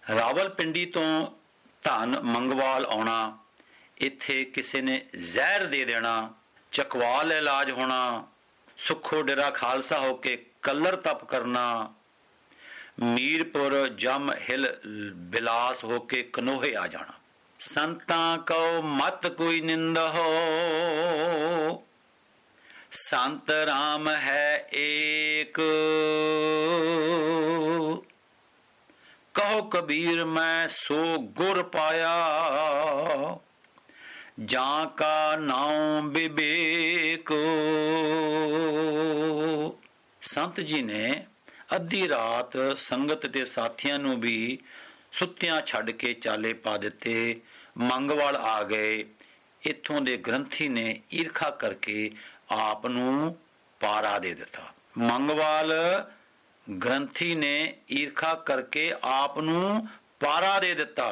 ਰਾਵਲਪਿੰਡੀ ਤੋਂ ਧਨ ਮੰਗਵਾਲ ਆਉਣਾ, ਇੱਥੇ ਕਿਸੇ ਨੇ ਜ਼ਹਿਰ ਦੇ ਦੇਣਾ, ਚਕਵਾਲ ਇਲਾਜ ਹੋਣਾ, ਸੁੱਖੋ ਡੇਰਾ ਖਾਲਸਾ ਹੋ ਕੇ ਕੱਲਰ ਤਪ ਕਰਨਾ, ਮੀਰਪੁਰ ਜਮ ਹਿਲ ਬਿਲਾਸ ਹੋ ਕੇ ਕਨੋਹੇ ਆ ਜਾਣਾ। ਸੰਤਾਂ ਕਉ ਮਤ ਕੋਈ ਨਿੰਦਾ ਹੋ, ਸੰਤ ਰਾਮ ਹੈ ਏਕ, ਕਹੋ ਕਬੀਰ ਮੈਂ ਸੋ ਗੁਰ ਪਾਇਆ, ਜਾਂ ਕਾ ਨਾਮ ਵਿਵੇਕ। ਸੰਤ ਜੀ ਨੇ ਅੱਧੀ ਰਾਤ ਸੰਗਤ ਤੇ ਸਾਥੀਆਂ ਨੂੰ ਵੀ ਸੁੱਤਿਆਂ ਛੱਡ ਕੇ ਚਾਲੇ ਪਾ ਦਿੱਤੇ। ਮੰਗਵਾਲ ਆ ਗਏ। ਇੱਥੋਂ ਦੇ ਗ੍ਰੰਥੀ ਨੇ ਈਰਖਾ ਕਰਕੇ ਆਪ ਨੂੰ ਪਾਰਾ ਦੇ ਦਿੱਤਾ। ਮੰਗਵਾਲ ਗ੍ਰੰਥੀ ਨੇ ਈਰਖਾ ਕਰਕੇ ਆਪ ਨੂੰ ਪਾਰਾ ਦੇ ਦਿੱਤਾ।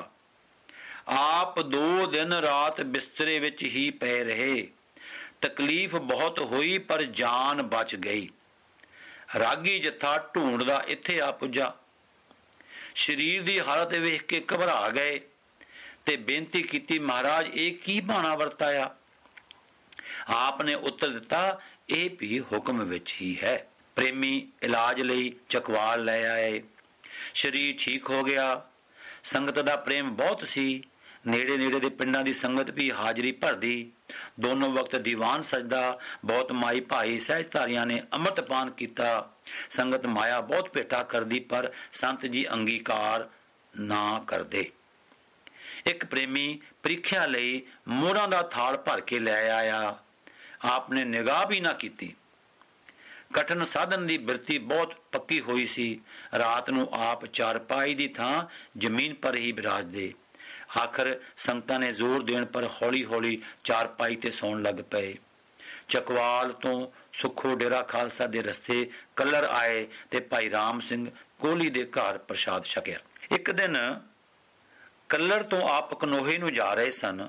ਆਪ 2 ਦਿਨ ਰਾਤ ਬਿਸਤਰੇ ਵਿੱਚ ਹੀ ਪਏ ਰਹੇ। ਤਕਲੀਫ ਬਹੁਤ ਹੋਈ ਪਰ ਜਾਨ ਬਚ ਗਈ। ਰਾਗੀ ਜੱਥਾ ਢੂੰਡਦਾ ਇੱਥੇ ਆ ਪੁੱਜਾ। ਸਰੀਰ ਦੀ ਹਾਲਤ ਵੇਖ ਕੇ ਘਬਰਾ ਗਏ ਤੇ ਬੇਨਤੀ ਕੀਤੀ, ਮਹਾਰਾਜ ਇਹ ਕੀ ਭਾਣਾ ਵਰਤਾਇਆ? ਆਪ ਨੇ ਉੱਤਰ ਦਿੱਤਾ, ਇਹ ਵੀ ਹੁਕਮ ਵਿੱਚ ਹੀ ਹੈ। ਪ੍ਰੇਮੀ ਇਲਾਜ ਲਈ ਚਕਵਾਲ ਲੈ ਆਏ। ਸਰੀਰ ਠੀਕ ਹੋ ਗਿਆ। ਸੰਗਤ ਦਾ ਪ੍ਰੇਮ ਬਹੁਤ ਸੀ। ਨੇੜੇ ਨੇੜੇ ਦੇ ਪਿੰਡਾਂ ਦੀ ਸੰਗਤ ਵੀ ਹਾਜ਼ਰੀ ਭਰਦੀ। ਦੋਨੋਂ ਵਕਤ ਦੀਵਾਨ ਸਜਦਾ। ਬਹੁਤ ਮਾਈ ਭਾਈ ਸਹਿਜਧਾਰੀਆਂ ਨੇ ਅੰਮ੍ਰਿਤਪਾਨ ਕੀਤਾ। ਸੰਗਤ ਮਾਇਆ ਬਹੁਤ ਭੇਟਾ ਕਰਦੀ ਪਰ ਸੰਤ ਜੀ ਅੰਗੀਕਾਰ ਨਾ ਕਰਦੇ। ਇੱਕ ਪ੍ਰੇਮੀ ਪ੍ਰੀਖਿਆ ਲਈ ਮੋਹਰਾਂ ਦਾ ਥਾਲ ਭਰ ਕੇ ਲੈ ਆਇਆ। ਆਪ ਨੇ ਨਿਗਾਹ ਵੀ ਨਾ ਕੀਤੀ। ਕਠਨ ਸਾਧਨ ਦੀ ਬਿਰਤੀ ਬਹੁਤ ਪੱਕੀ ਹੋਈ ਸੀ। ਰਾਤ ਨੂੰ ਆਪ ਚਾਰਪਾਈ ਦੀ ਥਾਂ ਜ਼ਮੀਨ ਪਰ ਹੀ ਬਿਰਾਜਦੇ। ਆਖਰ ਸੰਗਤਾਂ ਨੇ ਜ਼ੋਰ ਦੇਣ ਪਰ ਹੌਲੀ ਹੌਲੀ ਚਾਰਪਾਈ ਤੇ ਸੌਣ ਲੱਗ ਪਏ। ਚਕਵਾਲ ਤੋਂ ਸੁੱਖੋ ਡੇਰਾ ਖਾਲਸਾ ਦੇ ਰਸਤੇ ਕੱਲਰ ਆਏ ਤੇ ਭਾਈ ਰਾਮ ਸਿੰਘ ਕੋਹਲੀ ਦੇ ਘਰ ਪ੍ਰਸ਼ਾਦ ਛਕਿਆ। ਇੱਕ ਦਿਨ ਕੱਲਰ ਤੋਂ ਆਪ ਕਨੋਹੇ ਨੂੰ ਜਾ ਰਹੇ ਸਨ।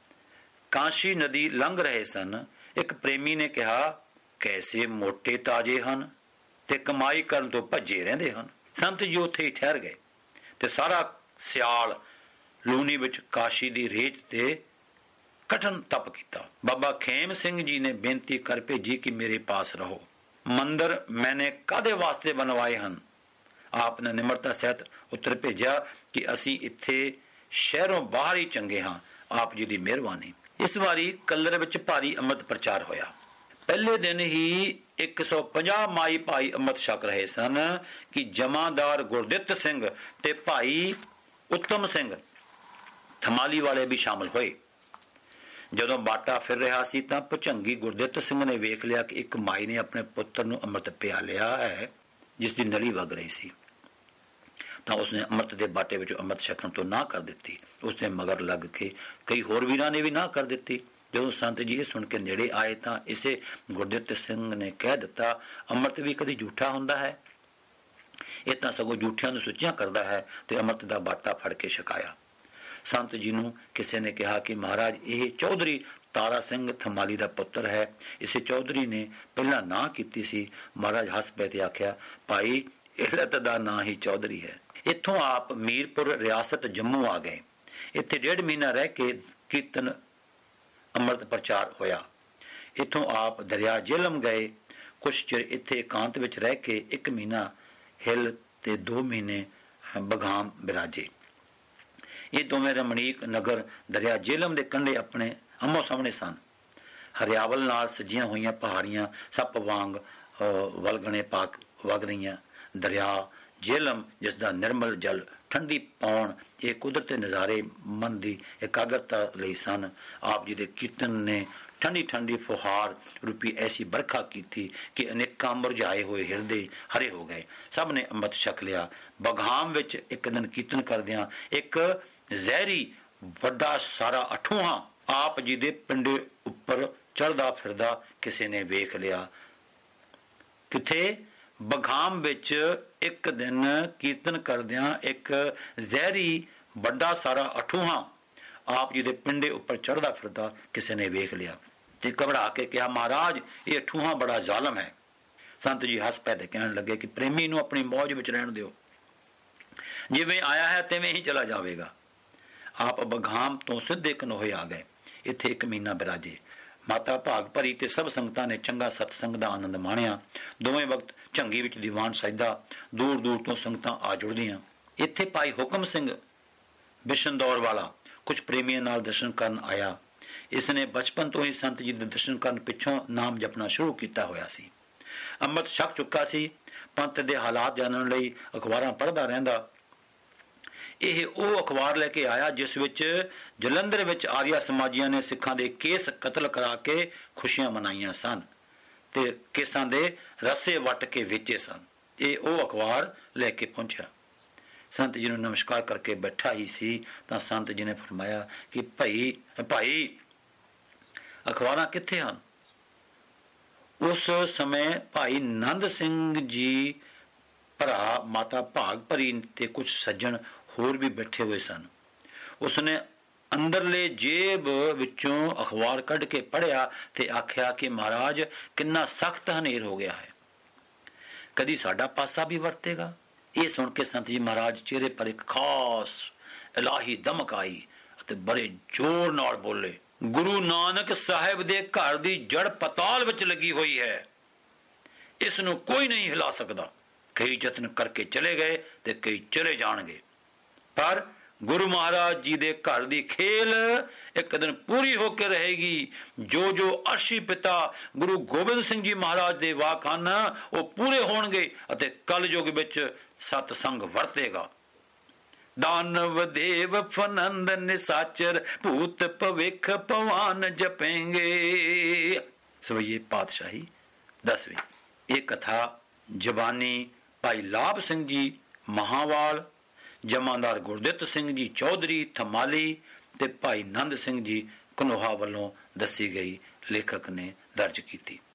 ਕਾਂਸ਼ੀ ਨਦੀ ਲੰਘ ਰਹੇ ਸਨ। ਇੱਕ ਪ੍ਰੇਮੀ ਨੇ ਕਿਹਾ, ਕੈਸੇ ਮੋਟੇ ਤਾਜੇ ਹਨ ਤੇ ਕਮਾਈ ਕਰਨ ਤੋਂ ਭੱਜੇ ਰਹਿੰਦੇ ਹਨ। ਸੰਤ ਜੀ ਉੱਥੇ ਹੀ ਠਹਿਰ ਗਏ ਤੇ ਸਾਰਾ ਸਿਆਲ ਲੂਣੀ ਵਿੱਚ ਕਾਸ਼ੀ ਦੀ ਰੇਤ ਤੇ ਕਠਨ ਤਪ ਕੀਤਾ। ਬਾਬਾ ਖੇਮ ਸਿੰਘ ਜੀ ਨੇ ਬੇਨਤੀ ਕਰ ਭੇਜੀ ਕਿ ਮੇਰੇ ਪਾਸ ਰਹੋ। ਮੰਦਰ ਮੈਨੇ ਕਾਹਦੇ ਵਾਸਤੇ ਬਣਵਾਏ ਹਨ? ਆਪ ਨੇ ਨਿਮਰਤਾ ਸਹਿਤ ਉੱਤਰ ਭੇਜਿਆ ਕਿ ਅਸੀਂ ਇੱਥੇ ਸ਼ਹਿਰੋਂ ਬਾਹਰ ਹੀ ਚੰਗੇ ਹਾਂ। ਆਪ ਜੀ ਦੀ ਮਿਹਰਬਾਨੀ। ਇਸ ਵਾਰੀ ਕੱਲਰ ਵਿੱਚ ਭਾਰੀ ਅੰਮ੍ਰਿਤ ਪ੍ਰਚਾਰ ਹੋਇਆ। ਪਹਿਲੇ ਦਿਨ ਹੀ 150 ਮਾਈ ਭਾਈ ਅੰਮ੍ਰਿਤ ਛਕ ਰਹੇ ਸਨ ਕਿ ਜਮਾਦਾਰ ਗੁਰਦਿੱਤ ਸਿੰਘ ਤੇ ਭਾਈ ਉੱਤਮ ਸਿੰਘ ਥਮਾਲੀ ਵਾਲੇ ਵੀ ਸ਼ਾਮਲ ਹੋਏ। ਜਦੋਂ ਬਾਟਾ ਫਿਰ ਰਿਹਾ ਸੀ ਤਾਂ ਭੁਚੰਗੀ ਗੁਰਦਿੱਤ ਸਿੰਘ ਨੇ ਵੇਖ ਲਿਆ ਕਿ ਇੱਕ ਮਾਈ ਨੇ ਆਪਣੇ ਪੁੱਤਰ ਨੂੰ ਅੰਮ੍ਰਿਤ ਪਿਆ ਲਿਆ ਹੈ, ਜਿਸ ਦੀ ਨਲੀ ਵਗ ਰਹੀ ਸੀ। ਤਾਂ ਉਸਨੇ ਅੰਮ੍ਰਿਤ ਦੇ ਬਾਟੇ ਵਿੱਚੋਂ ਅੰਮ੍ਰਿਤ ਛਕਣ ਤੋਂ ਨਾ ਕਰ ਦਿੱਤੀ। ਉਸਦੇ ਮਗਰ ਲੱਗ ਕੇ ਕਈ ਹੋਰ ਵੀਰਾਂ ਨੇ ਵੀ ਨਾ ਕਰ ਦਿੱਤੀ। ਜਦੋਂ ਸੰਤ ਜੀ ਇਹ ਸੁਣ ਕੇ ਨੇੜੇ ਆਏ ਤਾਂ ਇਸੇ ਗੁਰਦਿੱਤ ਸਿੰਘ ਨੇ ਕਹਿ ਦਿੱਤਾ, ਅੰਮ੍ਰਿਤ ਵੀ ਕਦੀ ਝੂਠਾ ਹੁੰਦਾ ਹੈ? ਇਹ ਤਾਂ ਸਗੋਂ ਝੂਠਿਆਂ ਨੂੰ ਸੁੱਚੀਆਂ ਕਰਦਾ ਹੈ। ਤੇ ਅੰਮ੍ਰਿਤ ਦਾ ਬਾਟਾ ਫੜ ਕੇ ਛਕਾਇਆ। ਸੰਤ ਜੀ ਨੂੰ ਕਿਸੇ ਨੇ ਕਿਹਾ ਕਿ ਮਹਾਰਾਜ ਇਹ ਚੌਧਰੀ ਤਾਰਾ ਸਿੰਘ ਥਮਾਲੀ ਦਾ ਪੁੱਤਰ ਹੈ। ਇਸੇ ਚੌਧਰੀ ਨੇ ਪਹਿਲਾਂ ਨਾ ਕੀਤੀ ਸੀ। ਮਹਾਰਾਜ ਹੱਸ ਪਏ ਤੇ ਆਖਿਆ, ਭਾਈ ਇਲਤ ਦਾ ਨਾਂ ਹੀ ਚੌਧਰੀ ਹੈ। ਇੱਥੋਂ ਆਪ ਮੀਰਪੁਰ ਰਿਆਸਤ ਜੰਮੂ ਆ ਗਏ। ਇੱਥੇ 1.5 ਮਹੀਨਾ ਰਹਿ ਕੇ ਕੀਰਤਨ ਅੰਮ੍ਰਿਤ ਪ੍ਰਚਾਰ ਹੋਇਆ। ਇੱਥੋਂ ਆਪ ਦਰਿਆ ਜੇਹਲਮ ਗਏ। ਕੁਛ ਚਿਰ ਇੱਥੇ ਇਕਾਂਤ ਵਿੱਚ ਰਹਿ ਕੇ 1 ਮਹੀਨਾ ਹਿਲ ਤੇ 2 ਮਹੀਨੇ ਬਗਾਮ ਬਿਰਾਜੇ। ਇਹ ਦੋਵੇਂ ਰਮਣੀਕ ਨਗਰ ਦਰਿਆ ਜੇਹਲਮ ਦੇ ਕੰਢੇ ਆਪਣੇ ਆਮੋ ਸਾਹਮਣੇ ਸਨ। ਹਰਿਆਵਲ ਨਾਲ ਸਜੀਆਂ ਹੋਈਆਂ ਪਹਾੜੀਆਂ ਸੱਪ ਵਾਂਗ ਵਲਗਣੇ ਪਾਕ ਵਗ ਰਹੀਆਂ। ਦਰਿਆ ਜੇਹਲਮ ਜਿਸ ਦਾ ਨਿਰਮਲ ਜਲ ਠੰਡੀ ਪਾਉਣ, ਇਹ ਕੁਦਰਤੀ ਨਜ਼ਾਰੇ ਮਨ ਦੀ ਇਕਾਗਰਤਾ ਲਈ ਸਨ। ਆਪ ਜੀ ਦੇ ਕੀਰਤਨ ਨੇ ਠੰਡੀ ਠੰਡੀ ਫੁਹਾਰ ਰੂਪੀ ਐਸੀ ਬਰਖਾ ਕੀਤੀ ਕਿ ਅਨੇਕਾਂ ਮੁਰਝਾਏ ਹੋਏ ਹਿਰਦੇ ਹਰੇ ਹੋ ਗਏ। ਸਭ ਨੇ ਅੰਮ੍ਰਿਤ ਛਕ ਲਿਆ। ਬਗਾਮ ਵਿੱਚ ਇੱਕ ਦਿਨ ਕੀਰਤਨ ਕਰਦਿਆਂ ਇੱਕ ਜ਼ਹਿਰੀ ਵੱਡਾ ਸਾਰਾ ਅਠੂਹਾ ਆਪ ਜੀ ਦੇ ਪਿੰਡੇ ਉੱਪਰ ਚੜ੍ਹਦਾ ਫਿਰਦਾ ਕਿਸੇ ਨੇ ਵੇਖ ਲਿਆ। ਕਿਥੇ? ਬਗਾਮ ਵਿੱਚ ਇੱਕ ਦਿਨ ਕੀਰਤਨ ਕਰਦਿਆਂ ਇੱਕ ਜ਼ਹਿਰੀ ਵੱਡਾ ਸਾਰਾ ਅਠੂਹਾ ਆਪ ਜੀ ਦੇ ਪਿੰਡੇ ਉੱਪਰ ਚੜ੍ਹਦਾ ਫਿਰਦਾ ਕਿਸੇ ਨੇ ਵੇਖ ਲਿਆ ਤੇ ਘਬਰਾ ਕੇ ਕਿਹਾ, ਮਹਾਰਾਜ ਇਹ ਅਠੂਹਾ ਬੜਾ ਜ਼ਾਲਮ ਹੈ। ਸੰਤ ਜੀ ਹੱਸ ਪਏ ਤੇ ਕਹਿਣ ਲੱਗੇ ਕਿ ਪ੍ਰੇਮੀ ਨੂੰ ਆਪਣੀ ਮੌਜ ਵਿੱਚ ਰਹਿਣ ਦਿਓ। ਜਿਵੇਂ ਆਇਆ ਹੈ ਤਿਵੇਂ ਹੀ ਚਲਾ ਜਾਵੇਗਾ। ਆਪ ਬਗਾਮ ਤੋਂ ਸਿੱਧੇ ਕਨੋਹੇ ਆ ਗਏ। ਇੱਥੇ ਇੱਕ ਮਹੀਨਾ ਬਿਰਾਜੇ। ਮਾਤਾ ਭਾਗ ਭਰੀ ਤੇ ਸਭ ਸੰਗਤਾਂ ਨੇ ਚੰਗਾ ਸਤਸੰਗ ਦਾ ਆਨੰਦ ਮਾਣਿਆ। ਦੋਵੇਂ ਵਕਤ ਝੰਗੀ ਵਿੱਚ ਦੀਵਾਨ ਸਜਦਾ, ਦੂਰ ਦੂਰ ਤੋਂ ਸੰਗਤਾਂ ਆ ਜੁੜਦੀਆਂ। ਇੱਥੇ ਭਾਈ ਹੁਕਮ ਸਿੰਘ ਬਿਸ਼ਨਦੌਰ ਵਾਲਾ ਕੁਝ ਪ੍ਰੇਮੀਆਂ ਨਾਲ ਦਰਸ਼ਨ ਕਰਨ ਆਇਆ। ਇਸ ਨੇ ਬਚਪਨ ਤੋਂ ਹੀ ਸੰਤ ਜੀ ਦੇ ਦਰਸ਼ਨ ਕਰਨ ਪਿੱਛੋਂ ਨਾਮ ਜਪਣਾ ਸ਼ੁਰੂ ਕੀਤਾ ਹੋਇਆ ਸੀ। ਅੰਮ੍ਰਿਤ ਛਕ ਚੁੱਕਾ ਸੀ। ਪੰਥ ਦੇ ਹਾਲਾਤ ਜਾਣਨ ਲਈ ਅਖਬਾਰਾਂ ਪੜ੍ਹਦਾ ਰਹਿੰਦਾ। ਇਹ ਉਹ ਅਖਬਾਰ ਲੈ ਕੇ ਆਇਆ ਜਿਸ ਵਿੱਚ ਜਲੰਧਰ ਵਿੱਚ ਆਰੀਆ ਸਮਾਜੀਆਂ ਨੇ ਸਿੱਖਾਂ ਦੇ ਕੇਸ ਕਤਲ ਕਰਾ ਕੇ ਖੁਸ਼ੀਆਂ ਮਨਾਈਆਂ ਸਨ ਤੇ ਕੇਸਾਂ ਦੇ ਰਸੇ ਵੱਟ ਕੇ ਵੇਚੇ ਸਨ। ਇਹ ਉਹ ਅਖਬਾਰ ਲੈ ਕੇ ਪਹੁੰਚਿਆ। ਸੰਤ ਜੀ ਨੂੰ ਨਮਸਕਾਰ ਕਰਕੇ ਬੈਠਾ ਹੀ ਸੀ ਤਾਂ ਸੰਤ ਜੀ ਨੇ ਫਰਮਾਇਆ ਕਿ ਭਾਈ ਅਖਬਾਰਾਂ ਕਿੱਥੇ ਹਨ? ਉਸ ਸਮੇਂ ਭਾਈ ਨੰਦ ਸਿੰਘ ਜੀ ਭਰਾ, ਮਾਤਾ ਭਾਗ ਭਰੀ ਤੇ ਕੁਝ ਸੱਜਣ ਹੋਰ ਵੀ ਬੈਠੇ ਹੋਏ ਸਨ। ਉਸਨੇ ਅੰਦਰਲੇ ਜੇਬ ਵਿੱਚੋਂ ਅਖਬਾਰ ਕੱਢ ਕੇ ਪੜ੍ਹਿਆ ਤੇ ਆਖਿਆ ਕਿ ਮਹਾਰਾਜ ਕਿੰਨਾ ਸਖਤ ਹਨੇਰ ਹੋ ਗਿਆ ਹੈ, ਕਦੀ ਸਾਡਾ ਪਾਸਾ ਵੀ ਵਰਤੇਗਾ। ਇਹ ਸੁਣ ਕੇ ਸੰਤ ਜੀ ਮਹਾਰਾਜ ਚਿਹਰੇ ਪਰ ਇੱਕ ਖਾਸ ਇਲਾਹੀ ਦਮਕ ਆਈ ਅਤੇ ਬੜੇ ਜ਼ੋਰ ਨਾਲ ਬੋਲੇ, ਗੁਰੂ ਨਾਨਕ ਸਾਹਿਬ ਦੇ ਘਰ ਦੀ ਜੜ ਪਤਾਲ ਵਿੱਚ ਲੱਗੀ ਹੋਈ ਹੈ, ਇਸ ਨੂੰ ਕੋਈ ਨਹੀਂ ਹਿਲਾ ਸਕਦਾ। ਕਈ ਯਤਨ ਕਰਕੇ ਚਲੇ ਗਏ ਤੇ ਕਈ ਚਲੇ ਜਾਣਗੇ, ਪਰ ਗੁਰੂ ਮਹਾਰਾਜ ਜੀ ਦੇ ਘਰ ਦੀ ਖੇਲ ਇੱਕ ਦਿਨ ਪੂਰੀ ਹੋ ਕੇ ਰਹੇਗੀ। ਜੋ ਜੋ ਅਰਸ਼ੀ ਪਿਤਾ ਗੁਰੂ ਗੋਬਿੰਦ ਸਿੰਘ ਜੀ ਮਹਾਰਾਜ ਦੇ ਵਾਕ ਹਨ ਉਹ ਪੂਰੇ ਹੋਣਗੇ ਅਤੇ ਕਲਯੁਗ ਵਿੱਚ ਸਤਸੰਗ ਵਰਤੇਗਾ। ਦਾਨਵ ਦੇਵ ਫਨੰਦ ਨਿਸਾਚਰ ਭੂਤ ਭਵਿਖ ਭਵਾਨ ਜਪੇਂਗੇ। ਸਵਈਏ ਪਾਤਸ਼ਾਹੀ 10ਵੀਂ। ਇਹ ਕਥਾ ਜ਼ਬਾਨੀ ਭਾਈ ਲਾਭ ਸਿੰਘ ਜੀ ਮਹਾਵਾਲ, ਜਮਾਦਾਰ ਗੁਰਦਿੱਤ ਸਿੰਘ ਜੀ ਚੌਧਰੀ ਥਮਾਲੀ ਤੇ ਭਾਈ ਨੰਦ ਸਿੰਘ ਜੀ ਕਨੋਹਾ ਵੱਲੋਂ ਦੱਸੀ ਗਈ, ਲੇਖਕ ਨੇ ਦਰਜ ਕੀਤੀ।